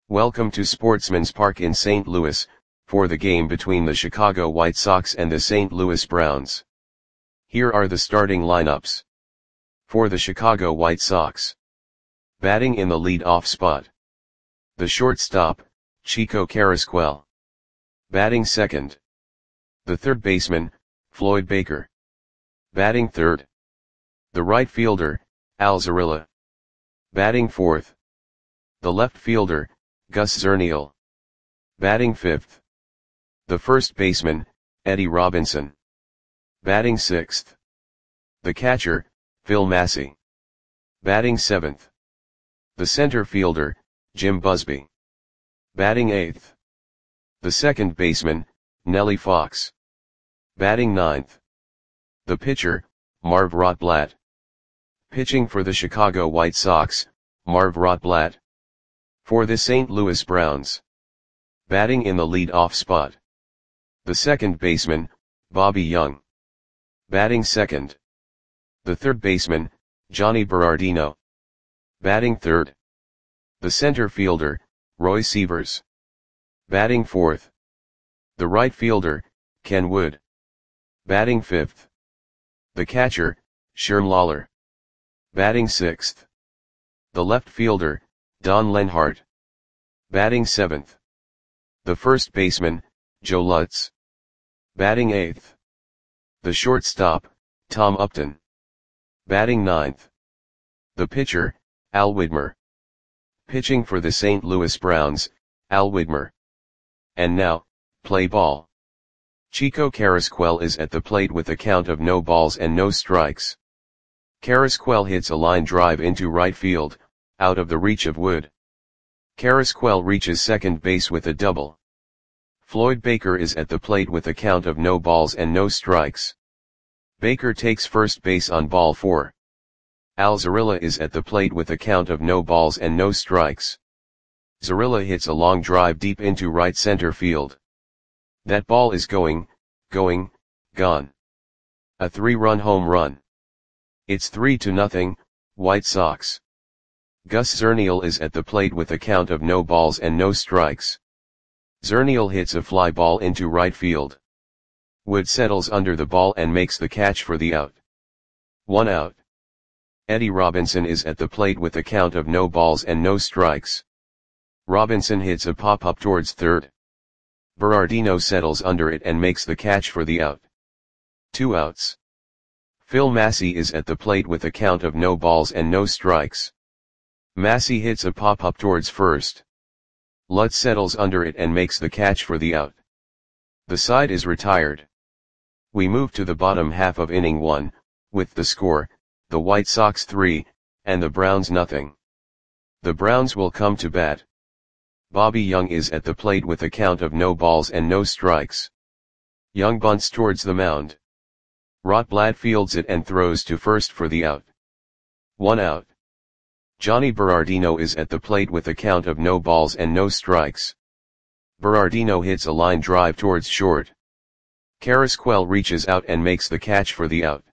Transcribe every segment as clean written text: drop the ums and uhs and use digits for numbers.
Welcome to Sportsman's Park in St. Louis, for the game between the Chicago White Sox and the St. Louis Browns. Here are the starting lineups. For the Chicago White Sox. Batting in the lead-off spot. The shortstop, Chico Carrasquel. Batting second. The third baseman, Floyd Baker. Batting third. The right fielder, Al Zarilla. Batting fourth. The left fielder, Gus Zernial. Batting fifth. The first baseman, Eddie Robinson. Batting sixth. The catcher, Phil Massey. Batting seventh. The center fielder, Jim Busby. Batting eighth. The second baseman, Nellie Fox. Batting ninth. The pitcher, Marv Rotblatt. Pitching for the Chicago White Sox, Marv Rotblatt. For the St. Louis Browns. Batting in the lead-off spot. The second baseman, Bobby Young. Batting second. The third baseman, Johnny Berardino. Batting third. The center fielder, Roy Sievers. Batting fourth. The right fielder, Ken Wood. Batting fifth. The catcher, Sherm Lawler. Batting sixth. The left fielder, Don Lenhart. Batting seventh. The first baseman, Joe Lutz. Batting eighth. The shortstop, Tom Upton. Batting ninth. The pitcher, Al Widmer. Pitching for the St. Louis Browns, Al Widmer. And now, play ball. Chico Carrasquel is at the plate with a count of no balls and no strikes. Carrasquel hits a line drive into right field, out of the reach of Wood. Carrasquel reaches second base with a double. Floyd Baker is at the plate with a count of no balls and no strikes. Baker takes first base on ball 4. Al Zarilla is at the plate with a count of no balls and no strikes. Zarilla hits a long drive deep into right center field. That ball is gone. A 3-run home run. It's 3-0, White Sox. Gus Zernial is at the plate with a count of no balls and no strikes. Zernial hits a fly ball into right field. Wood settles under the ball and makes the catch for the out. 1 out. Eddie Robinson is at the plate with a count of no balls and no strikes. Robinson hits a pop-up towards third. Berardino settles under it and makes the catch for the out. 2 outs. Phil Massey is at the plate with a count of no balls and no strikes. Massey hits a pop-up towards first. Lutz settles under it and makes the catch for the out. The side is retired. We move to the bottom half of inning 1, with the score, the White Sox 3, and the Browns nothing. The Browns will come to bat. Bobby Young is at the plate with a count of no balls and no strikes. Young bunts towards the mound. Rotblatt fields it and throws to first for the out. 1 out. Johnny Berardino is at the plate with a count of no balls and no strikes. Berardino hits a line drive towards short. Carrasquel reaches out and makes the catch for the out.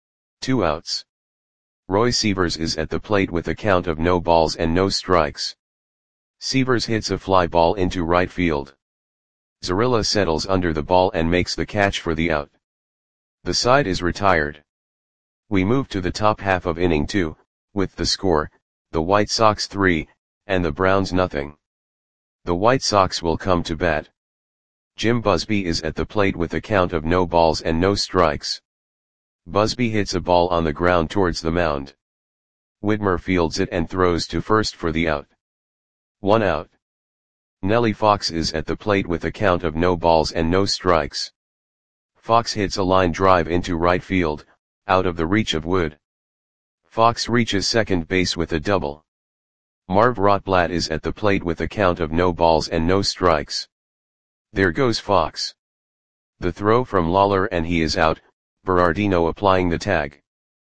2 outs. Roy Sievers is at the plate with a count of no balls and no strikes. Sievers hits a fly ball into right field. Zarilla settles under the ball and makes the catch for the out. The side is retired. We move to the top half of inning 2, with the score, the White Sox 3, and the Browns nothing. The White Sox will come to bat. Jim Busby is at the plate with a count of no balls and no strikes. Busby hits a ball on the ground towards the mound. Widmer fields it and throws to first for the out. 1 out. Nellie Fox is at the plate with a count of no balls and no strikes. Fox hits a line drive into right field, out of the reach of Wood. Fox reaches second base with a double. Marv Rotblatt is at the plate with a count of no balls and no strikes. There goes Fox. The throw from Lawler and he is out, Berardino applying the tag.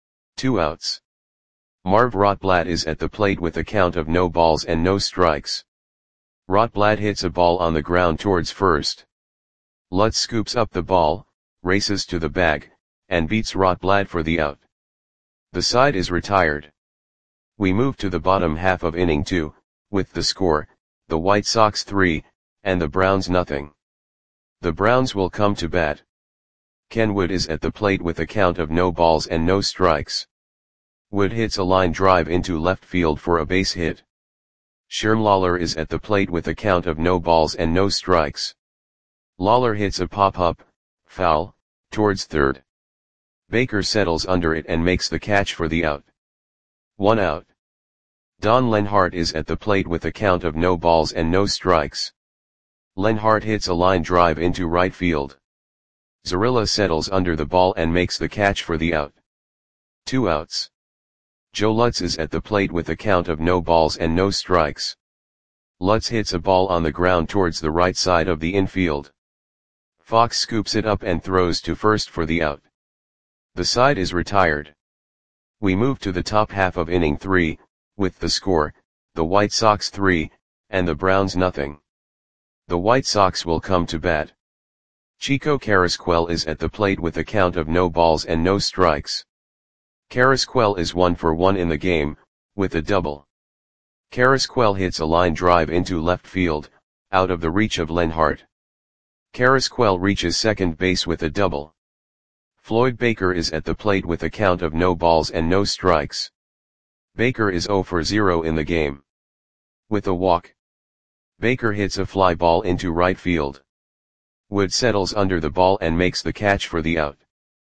2 outs. Marv Rotblatt is at the plate with a count of no balls and no strikes. Rotblatt hits a ball on the ground towards first. Lutz scoops up the ball, races to the bag, and beats Rotblatt for the out. The side is retired. We move to the bottom half of inning 2, with the score, the White Sox 3, and the Browns nothing. The Browns will come to bat. Ken Wood is at the plate with a count of no balls and no strikes. Wood hits a line drive into left field for a base hit. Sherm Lawler is at the plate with a count of no balls and no strikes. Lawler hits a pop-up, foul, towards third. Baker settles under it and makes the catch for the out. 1 out. Don Lenhart is at the plate with a count of no balls and no strikes. Lenhart hits a line drive into right field. Zarilla settles under the ball and makes the catch for the out. 2 outs. Joe Lutz is at the plate with a count of no balls and no strikes. Lutz hits a ball on the ground towards the right side of the infield. Fox scoops it up and throws to first for the out. The side is retired. We move to the top half of inning 3, with the score, the White Sox 3, and the Browns nothing. The White Sox will come to bat. Chico Carrasquel is at the plate with a count of no balls and no strikes. Carrasquel is 1 for 1 in the game, with a double. Carrasquel hits a line drive into left field, out of the reach of Lenhart. Carrasquel reaches second base with a double. Floyd Baker is at the plate with a count of no balls and no strikes. Baker is 0 for 0 in the game. With a walk. Baker hits a fly ball into right field. Wood settles under the ball and makes the catch for the out.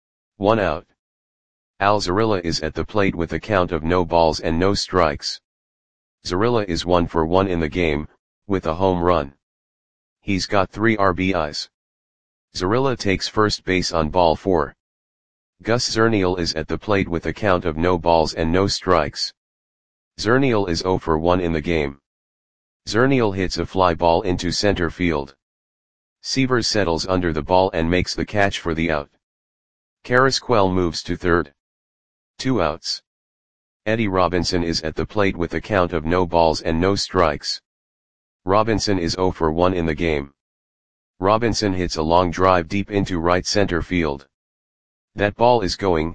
1 out. Al Zarilla is at the plate with a count of no balls and no strikes. Zarilla is 1 for 1 in the game, with a home run. He's got 3 RBIs. Zarilla takes first base on ball 4. Gus Zernial is at the plate with a count of no balls and no strikes. Zernial is 0 for 1 in the game. Zernial hits a fly ball into center field. Seavers settles under the ball and makes the catch for the out. Carrasquel moves to third. 2 outs. Eddie Robinson is at the plate with a count of no balls and no strikes. Robinson is 0 for 1 in the game. Robinson hits a long drive deep into right center field. That ball is gone.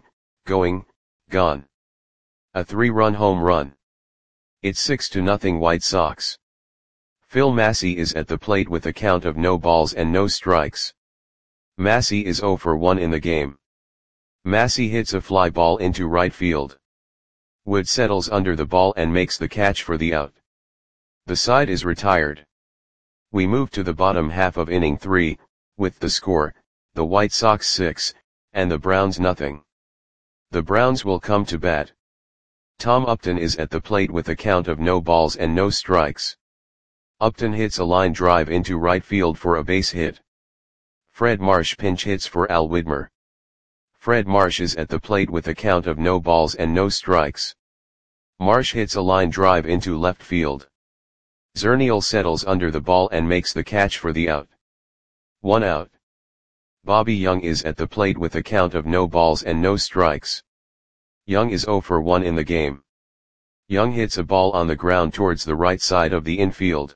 A 3-run home run. It's 6-0 White Sox. Phil Massey is at the plate with a count of no balls and no strikes. Massey is 0 for 1 in the game. Massey hits a fly ball into right field. Wood settles under the ball and makes the catch for the out. The side is retired. We move to the bottom half of inning 3, with the score, the White Sox 6, and the Browns nothing. The Browns will come to bat. Tom Upton is at the plate with a count of no balls and no strikes. Upton hits a line drive into right field for a base hit. Fred Marsh pinch hits for Al Widmer. Fred Marsh is at the plate with a count of no balls and no strikes. Marsh hits a line drive into left field. Zernial settles under the ball and makes the catch for the out. 1 out. Bobby Young is at the plate with a count of no balls and no strikes. Young is 0 for 1 in the game. Young hits a ball on the ground towards the right side of the infield.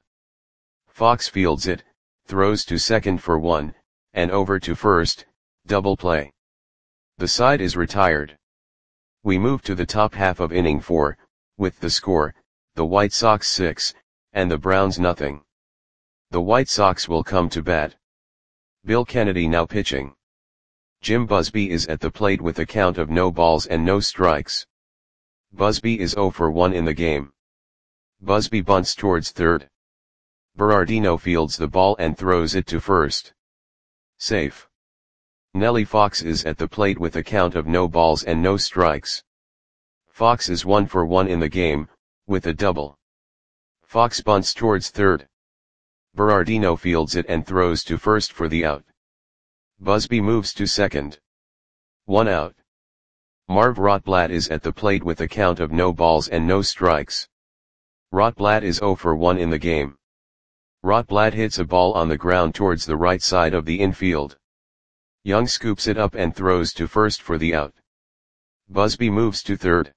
Fox fields it, throws to second for 1, and over to first, double play. The side is retired. We move to the top half of inning 4, with the score, the White Sox 6, and the Browns nothing. The White Sox will come to bat. Bill Kennedy now pitching. Jim Busby is at the plate with a count of no balls and no strikes. Busby is 0 for 1 in the game. Busby bunts towards third. Berardino fields the ball and throws it to first. Safe. Nellie Fox is at the plate with a count of no balls and no strikes. Fox is 1 for 1 in the game, with a double. Fox bunts towards third. Berardino fields it and throws to first for the out. Busby moves to second. 1 out. Marv Rotblatt is at the plate with a count of no balls and no strikes. Rotblatt is 0 for 1 in the game. Rotblatt hits a ball on the ground towards the right side of the infield. Young scoops it up and throws to first for the out. Busby moves to third.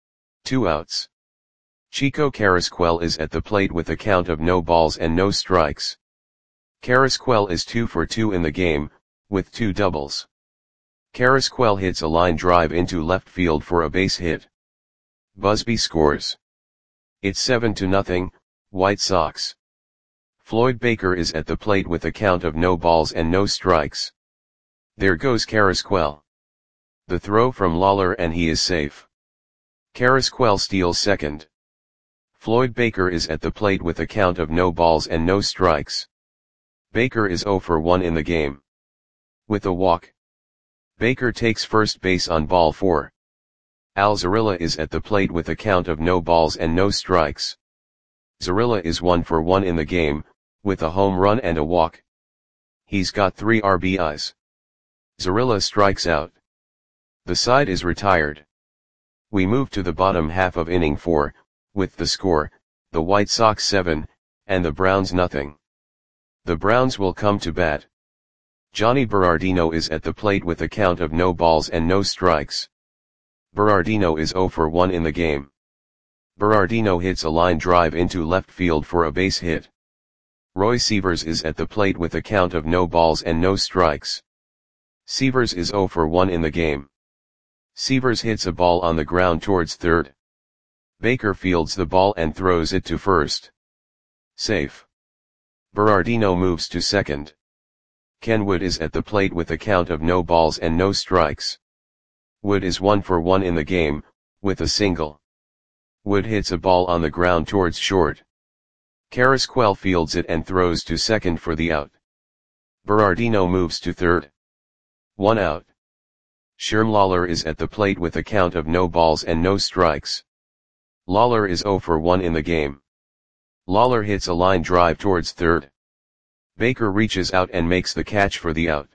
2 outs. Chico Carrasquel is at the plate with a count of no balls and no strikes. Carrasquel is 2 for 2 in the game, with 2 doubles. Carrasquel hits a line drive into left field for a base hit. Busby scores. It's 7-0, White Sox. Floyd Baker is at the plate with a count of no balls and no strikes. There goes Carrasquel. The throw from Lawler and he is safe. Carrasquel steals second. Floyd Baker is at the plate with a count of no balls and no strikes. Baker is 0 for 1 in the game. With a walk, Baker takes first base on ball 4. Alzarilla is at the plate with a count of no balls and no strikes. Zarilla is 1 for 1 in the game, with a home run and a walk. He's got 3 RBIs. Zarilla strikes out. The side is retired. We move to the bottom half of inning 4, with the score, the White Sox 7, and the Browns nothing. The Browns will come to bat. Johnny Berardino is at the plate with a count of no balls and no strikes. Berardino is 0 for 1 in the game. Berardino hits a line drive into left field for a base hit. Roy Sievers is at the plate with a count of no balls and no strikes. Sievers is 0 for 1 in the game. Sievers hits a ball on the ground towards third. Baker fields the ball and throws it to first. Safe. Berardino moves to second. Ken Wood is at the plate with a count of no balls and no strikes. Wood is 1 for 1 in the game, with a single. Wood hits a ball on the ground towards short. Carrasquel fields it and throws to second for the out. Berardino moves to third. 1 out. Sherm Lawler is at the plate with a count of no balls and no strikes. Lawler is 0 for 1 in the game. Lawler hits a line drive towards third. Baker reaches out and makes the catch for the out.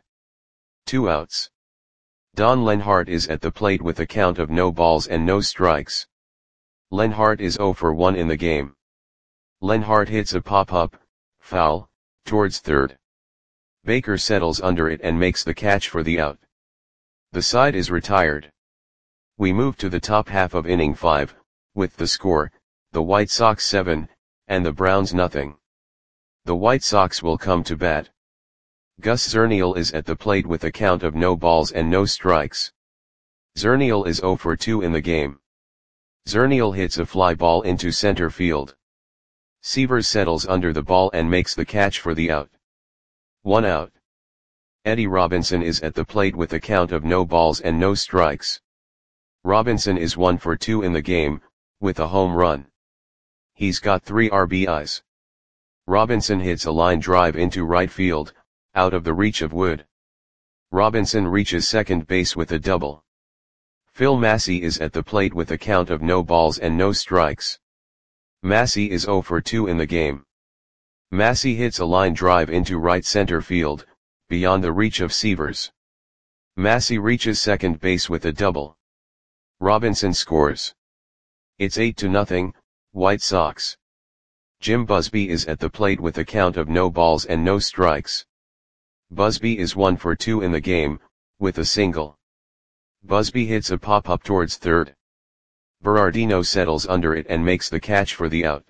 2 outs. Don Lenhart is at the plate with a count of no balls and no strikes. Lenhart is 0 for 1 in the game. Lenhart hits a pop-up, foul, towards third. Baker settles under it and makes the catch for the out. The side is retired. We move to the top half of inning 5, with the score, the White Sox 7, and the Browns nothing. The White Sox will come to bat. Gus Zernial is at the plate with a count of no balls and no strikes. Zernial is 0 for 2 in the game. Zernial hits a fly ball into center field. Sievers settles under the ball and makes the catch for the out. 1 out. Eddie Robinson is at the plate with a count of no balls and no strikes. Robinson is 1 for 2 in the game, with a home run. He's got 3 RBIs. Robinson hits a line drive into right field, out of the reach of Wood. Robinson reaches second base with a double. Phil Massey is at the plate with a count of no balls and no strikes. Massey is 0 for 2 in the game. Massey hits a line drive into right center field, beyond the reach of Sievers. Massey reaches second base with a double. Robinson scores. It's 8-0, White Sox. Jim Busby is at the plate with a count of no balls and no strikes. Busby is 1 for 2 in the game, with a single. Busby hits a pop-up towards third. Berardino settles under it and makes the catch for the out.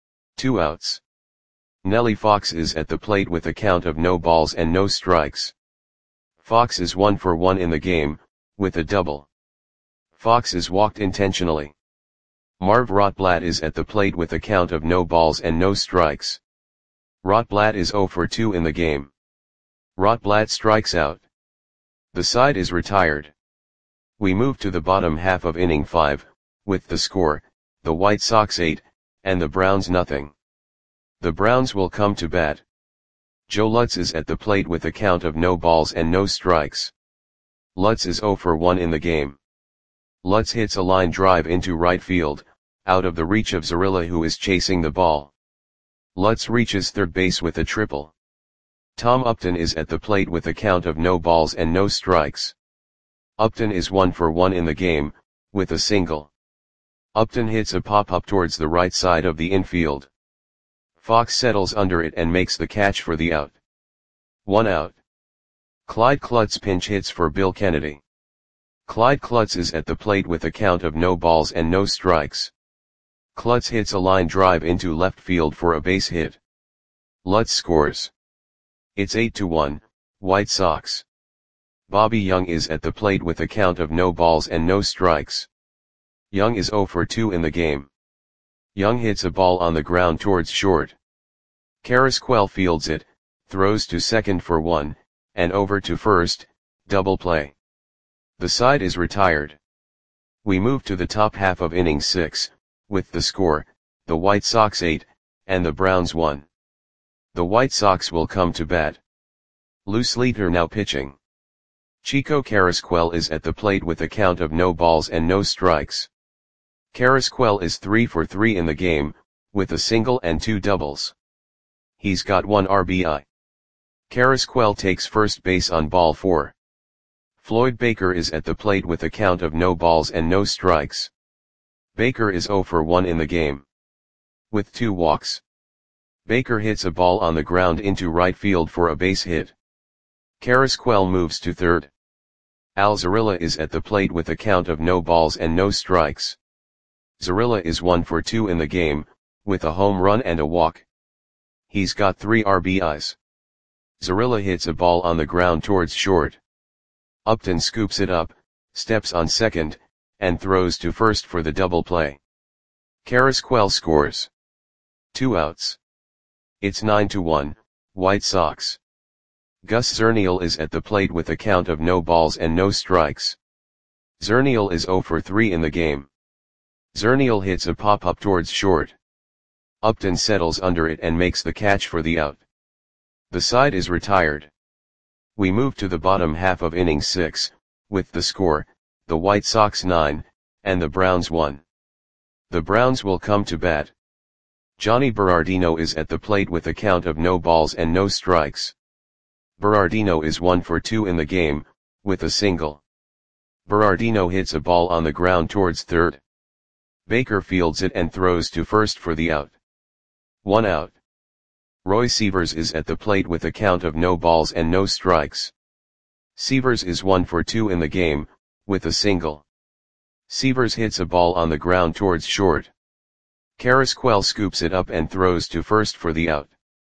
2 outs. Nellie Fox is at the plate with a count of no balls and no strikes. Fox is 1 for 1 in the game, with a double. Fox is walked intentionally. Marv Rotblatt is at the plate with a count of no balls and no strikes. Rotblatt is 0 for 2 in the game. Rotblatt strikes out. The side is retired. We move to the bottom half of inning 5, with the score, the White Sox 8, and the Browns nothing. The Browns will come to bat. Joe Lutz is at the plate with a count of no balls and no strikes. Lutz is 0 for 1 in the game. Lutz hits a line drive into right field, out of the reach of Zarilla who is chasing the ball. Lutz reaches third base with a triple. Tom Upton is at the plate with a count of no balls and no strikes. Upton is 1 for 1 in the game, with a single. Upton hits a pop-up towards the right side of the infield. Fox settles under it and makes the catch for the out. 1 out. Clyde Klutz pinch hits for Bill Kennedy. Clyde Klutz is at the plate with a count of no balls and no strikes. Klutz hits a line drive into left field for a base hit. Lutz scores. It's 8-1, White Sox. Bobby Young is at the plate with a count of no balls and no strikes. Young is 0 for 2 in the game. Young hits a ball on the ground towards short. Carrasquel fields it, throws to second for one, and over to first, double play. The side is retired. We move to the top half of inning 6, with the score, the White Sox 8, and the Browns 1. The White Sox will come to bat. Lou Sleeter now pitching. Chico Carrasquel is at the plate with a count of no balls and no strikes. Carrasquel is 3 for 3 in the game, with a single and 2 doubles. He's got 1 RBI. Carrasquel takes first base on ball 4. Floyd Baker is at the plate with a count of no balls and no strikes. Baker is 0 for 1 in the game. With 2 walks. Baker hits a ball on the ground into right field for a base hit. Carrasquel moves to third. Al Zarilla is at the plate with a count of no balls and no strikes. Zarilla is 1 for 2 in the game, with a home run and a walk. He's got 3 RBIs. Zarilla hits a ball on the ground towards short. Upton scoops it up, steps on second, and throws to first for the double play. Carrasquel scores. 2 outs. It's 9-1, White Sox. Gus Zernial is at the plate with a count of no balls and no strikes. Zernial is 0 for 3 in the game. Zernial hits a pop-up towards short. Upton settles under it and makes the catch for the out. The side is retired. We move to the bottom half of inning 6, with the score, the White Sox 9, and the Browns 1. The Browns will come to bat. Johnny Berardino is at the plate with a count of no balls and no strikes. Berardino is 1 for 2 in the game, with a single. Berardino hits a ball on the ground towards third. Baker fields it and throws to first for the out. 1 out. Roy Sievers is at the plate with a count of no balls and no strikes. Sievers is 1 for 2 in the game, with a single. Sievers hits a ball on the ground towards short. Carrasquel scoops it up and throws to first for the out.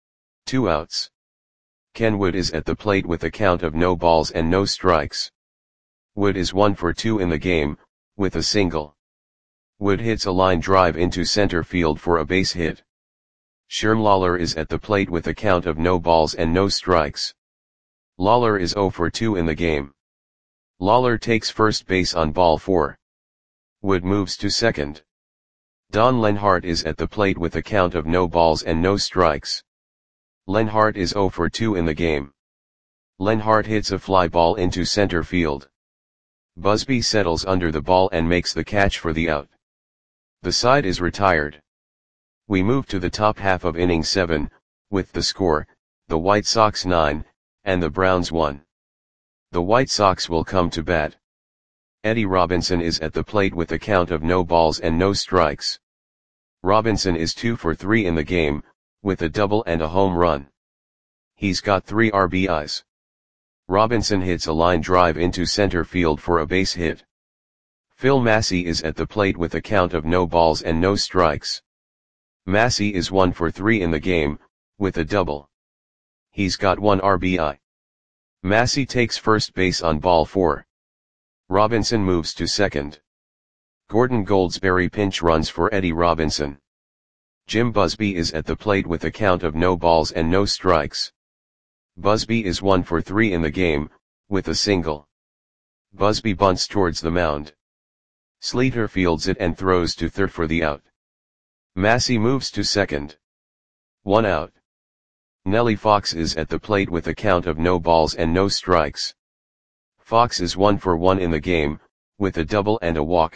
2 outs. Ken Wood is at the plate with a count of no balls and no strikes. Wood is 1 for 2 in the game, with a single. Wood hits a line drive into center field for a base hit. Sherm Lawler is at the plate with a count of no balls and no strikes. Lawler is 0 for 2 in the game. Lawler takes first base on ball 4. Wood moves to second. Don Lenhart is at the plate with a count of no balls and no strikes. Lenhart is 0 for 2 in the game. Lenhart hits a fly ball into center field. Busby settles under the ball and makes the catch for the out. The side is retired. We move to the top half of inning 7, with the score, the White Sox 9, and the Browns 1. The White Sox will come to bat. Eddie Robinson is at the plate with a count of no balls and no strikes. Robinson is 2 for 3 in the game, with a double and a home run. He's got 3 RBIs. Robinson hits a line drive into center field for a base hit. Phil Massey is at the plate with a count of no balls and no strikes. Massey is 1 for 3 in the game, with a double. He's got 1 RBI. Massey takes first base on ball 4. Robinson moves to second. Gordon Goldsberry pinch runs for Eddie Robinson. Jim Busby is at the plate with a count of no balls and no strikes. Busby is 1 for 3 in the game, with a single. Busby bunts towards the mound. Sleeter fields it and throws to third for the out. Massey moves to second. 1 out. Nellie Fox is at the plate with a count of no balls and no strikes. Fox is 1 for 1 in the game, with a double and a walk.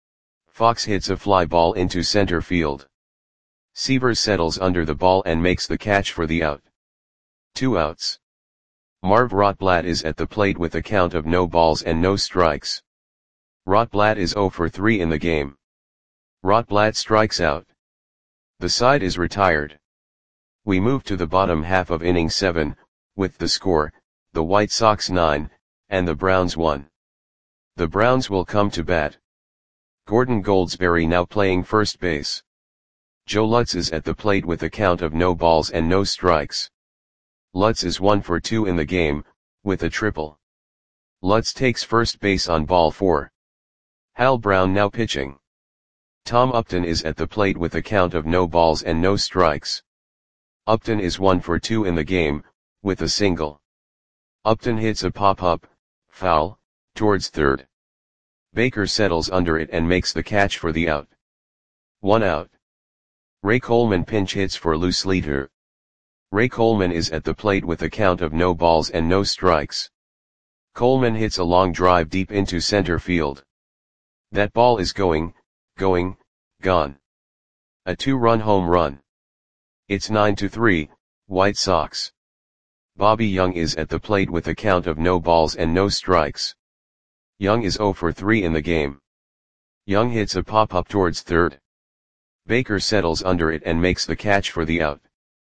Fox hits a fly ball into center field. Sievers settles under the ball and makes the catch for the out. 2 outs. Marv Rotblatt is at the plate with a count of no balls and no strikes. Rotblatt is 0 for 3 in the game. Rotblatt strikes out. The side is retired. We move to the bottom half of inning 7, with the score, the White Sox 9, and the Browns 1. The Browns will come to bat. Gordon Goldsberry now playing first base. Joe Lutz is at the plate with a count of no balls and no strikes. Lutz is 1 for 2 in the game, with a triple. Lutz takes first base on ball 4. Hal Brown now pitching. Tom Upton is at the plate with a count of no balls and no strikes. Upton is 1 for 2 in the game, with a single. Upton hits a pop-up, foul, towards third. Baker settles under it and makes the catch for the out. 1 out. Ray Coleman pinch hits for loose leader. Ray Coleman is at the plate with a count of no balls and no strikes. Coleman hits a long drive deep into center field. That ball is gone. A 2-run home run. It's 9-3, White Sox. Bobby Young is at the plate with a count of no balls and no strikes. Young is 0 for 3 in the game. Young hits a pop-up towards third. Baker settles under it and makes the catch for the out.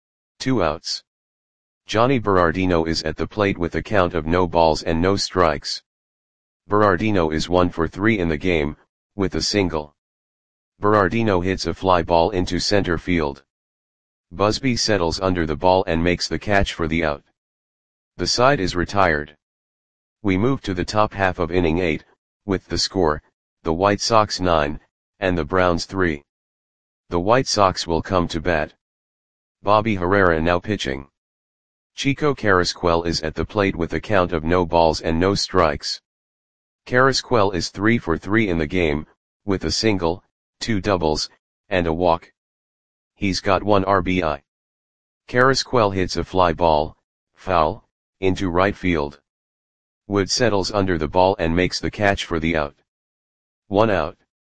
2 outs. Johnny Berardino is at the plate with a count of no balls and no strikes. Berardino is 1 for 3 in the game, with a single. Berardino hits a fly ball into center field. Busby settles under the ball and makes the catch for the out. The side is retired. We move to the top half of inning 8, with the score, the White Sox 9, and the Browns 3. The White Sox will come to bat. Bobby Herrera now pitching. Chico Carrasquel is at the plate with a count of no balls and no strikes. Carrasquel is 3 for 3 in the game, with a single, 2 doubles, and a walk. He's got 1 RBI. Carrasquel hits a fly ball, foul, into right field. Wood settles under the ball and makes the catch for the out. 1 out.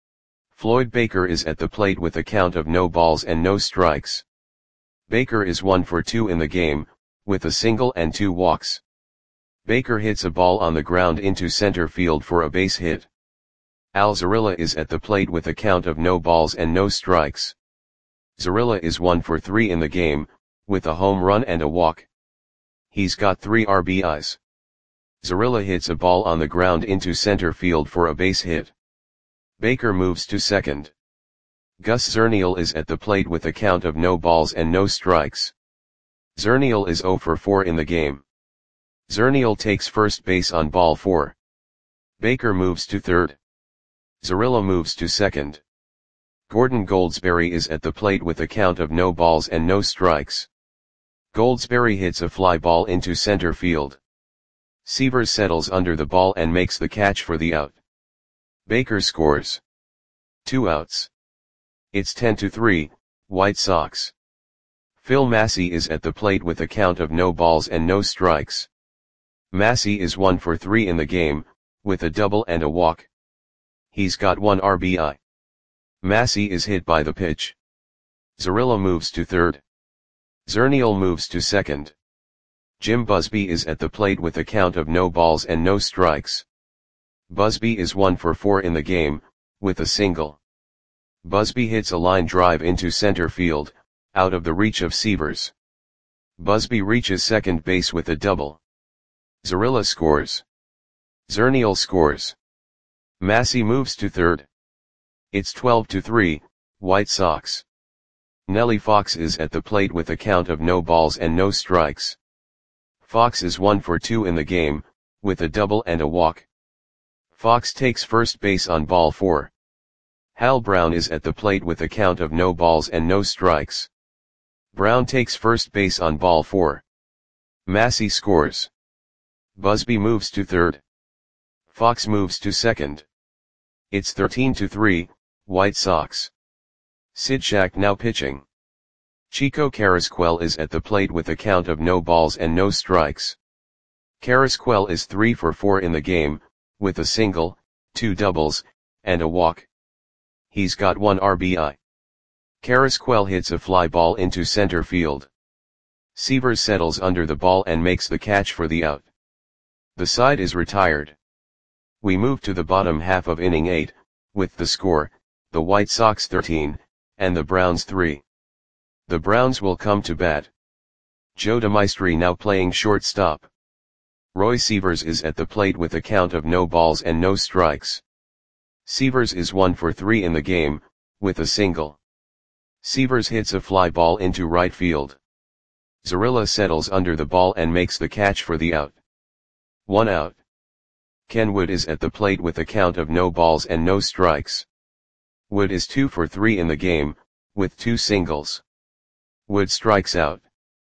Floyd Baker is at the plate with a count of no balls and no strikes. Baker is 1 for 2 in the game, with a single and 2 walks. Baker hits a ball on the ground into center field for a base hit. Al Zarilla is at the plate with a count of no balls and no strikes. Zarilla is 1 for 3 in the game, with a home run and a walk. He's got 3 RBIs. Zarilla hits a ball on the ground into center field for a base hit. Baker moves to second. Gus Zernial is at the plate with a count of no balls and no strikes. Zernial is 0 for 4 in the game. Zernial takes first base on ball 4. Baker moves to third. Zarilla moves to second. Gordon Goldsberry is at the plate with a count of no balls and no strikes. Goldsberry hits a fly ball into center field. Severs settles under the ball and makes the catch for the out. Baker scores. 2 outs. It's 10-3, White Sox. Phil Massey is at the plate with a count of no balls and no strikes. Massey is 1 for 3 in the game, with a double and a walk. He's got 1 RBI. Massey is hit by the pitch. Zarilla moves to third. Zernial moves to second. Jim Busby is at the plate with a count of no balls and no strikes. Busby is 1 for 4 in the game, with a single. Busby hits a line drive into center field, out of the reach of Severs. Busby reaches second base with a double. Zarilla scores. Zernial scores. Massey moves to third. It's 12-3, White Sox. Nellie Fox is at the plate with a count of no balls and no strikes. Fox is 1 for 2 in the game, with a double and a walk. Fox takes first base on ball 4. Hal Brown is at the plate with a count of no balls and no strikes. Brown takes first base on ball 4. Massey scores. Busby moves to third. Fox moves to second. It's 13-3, White Sox. Sid Shack now pitching. Chico Carrasquel is at the plate with a count of no balls and no strikes. Carrasquel is 3 for 4 in the game, with a single, 2 doubles, and a walk. He's got 1 RBI. Carrasquel hits a fly ball into center field. Severs settles under the ball and makes the catch for the out. The side is retired. We move to the bottom half of inning 8, with the score, the White Sox 13, and the Browns 3. The Browns will come to bat. Joe DeMaestri now playing shortstop. Roy Severs is at the plate with a count of no balls and no strikes. Severs is 1 for 3 in the game, with a single. Severs hits a fly ball into right field. Zarilla settles under the ball and makes the catch for the out. 1 out. Ken Wood is at the plate with a count of no balls and no strikes. Wood is 2 for 3 in the game, with 2 singles. Wood strikes out.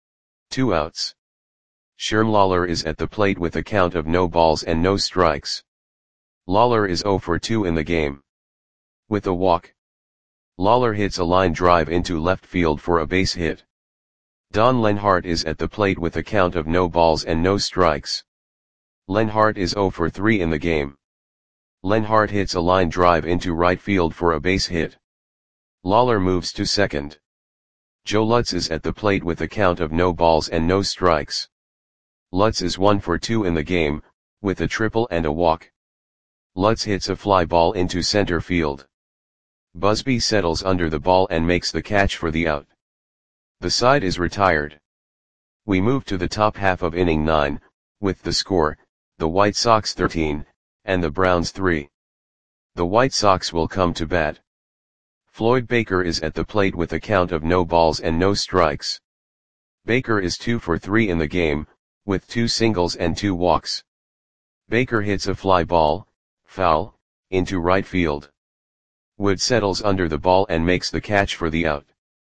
2 outs. Sherm Lawler is at the plate with a count of no balls and no strikes. Lawler is 0 for 2 in the game. With a walk. Lawler hits a line drive into left field for a base hit. Don Lenhart is at the plate with a count of no balls and no strikes. Lenhart is 0 for 3 in the game. Lenhart hits a line drive into right field for a base hit. Lawler moves to second. Joe Lutz is at the plate with a count of no balls and no strikes. Lutz is 1 for 2 in the game, with a triple and a walk. Lutz hits a fly ball into center field. Busby settles under the ball and makes the catch for the out. The side is retired. We move to the top half of inning 9, with the score, the White Sox 13, and the Browns 3. The White Sox will come to bat. Floyd Baker is at the plate with a count of no balls and no strikes. Baker is 2 for 3 in the game, with 2 singles and 2 walks. Baker hits a fly ball, foul, into right field. Wood settles under the ball and makes the catch for the out.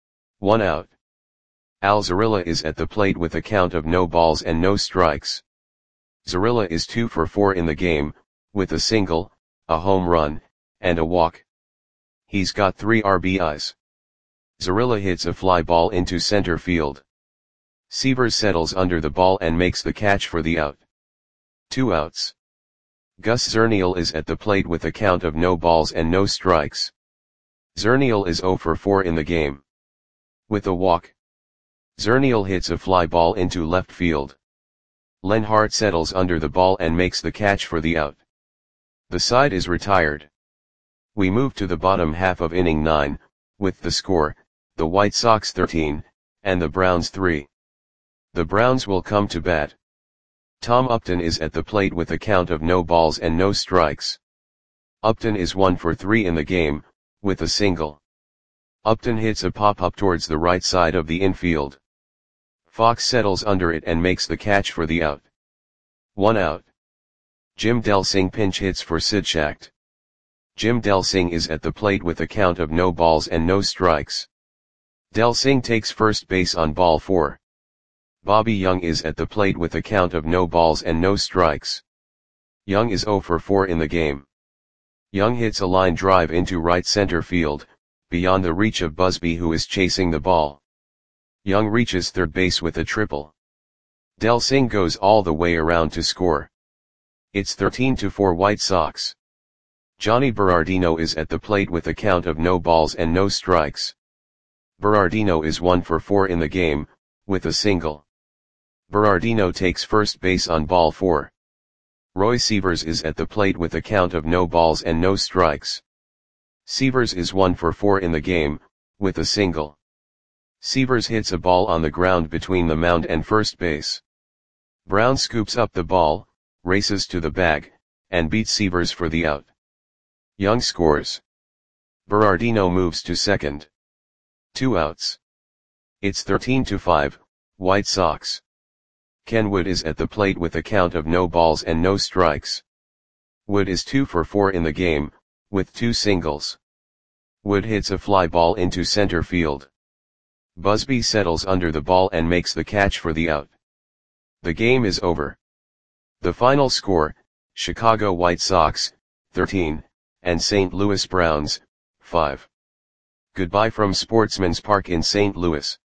1 out. Al Zarilla is at the plate with a count of no balls and no strikes. Zarilla is 2 for 4 in the game, with a single, a home run, and a walk. He's got 3 RBIs. Zarilla hits a fly ball into center field. Sievers settles under the ball and makes the catch for the out. 2 outs. Gus Zernial is at the plate with a count of no balls and no strikes. Zernial is 0 for 4 in the game. With a walk. Zernial hits a fly ball into left field. Lenhart settles under the ball and makes the catch for the out. The side is retired. We move to the bottom half of inning 9, with the score, the White Sox 13, and the Browns 3. The Browns will come to bat. Tom Upton is at the plate with a count of no balls and no strikes. Upton is 1 for 3 in the game, with a single. Upton hits a pop-up towards the right side of the infield. Fox settles under it and makes the catch for the out. 1 out. Jim Delsing pinch hits for Sid Schacht. Jim Delsing is at the plate with a count of no balls and no strikes. Delsing takes first base on ball 4. Bobby Young is at the plate with a count of no balls and no strikes. Young is 0 for 4 in the game. Young hits a line drive into right center field, beyond the reach of Busby who is chasing the ball. Young reaches third base with a triple. Delsing goes all the way around to score. It's 13-4 White Sox. Johnny Berardino is at the plate with a count of no balls and no strikes. Berardino is 1 for 4 in the game, with a single. Berardino takes first base on ball 4. Roy Sievers is at the plate with a count of no balls and no strikes. Sievers is 1 for 4 in the game, with a single. Sievers hits a ball on the ground between the mound and first base. Brown scoops up the ball, races to the bag, and beats Sievers for the out. Young scores. Berardino moves to second. 2 outs. It's 13-5, White Sox. Ken Wood is at the plate with a count of no balls and no strikes. Wood is 2 for 4 in the game, with 2 singles. Wood hits a fly ball into center field. Busby settles under the ball and makes the catch for the out. The game is over. The final score, Chicago White Sox, 13, and St. Louis Browns, 5. Goodbye from Sportsman's Park in St. Louis.